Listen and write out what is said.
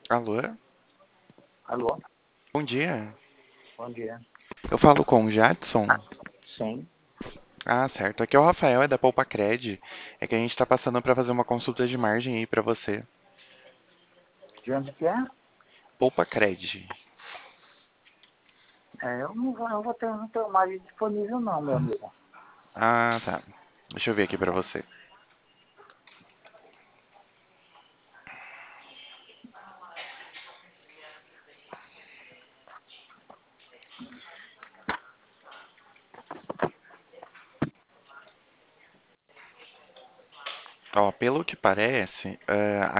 Alô? Alô, Bom dia. bom dia. Eu falo com o Jadson? Sim, Ah, certo. Aqui é o Rafael, é da Poupa Cred. É que a gente tá passando pra fazer uma consulta de margem aí pra você. de onde que é? Poupa Cred. Não tenho mais disponível não, meu amigo. Ah, tá. Deixa eu ver aqui pra você. Ó, pelo que parece,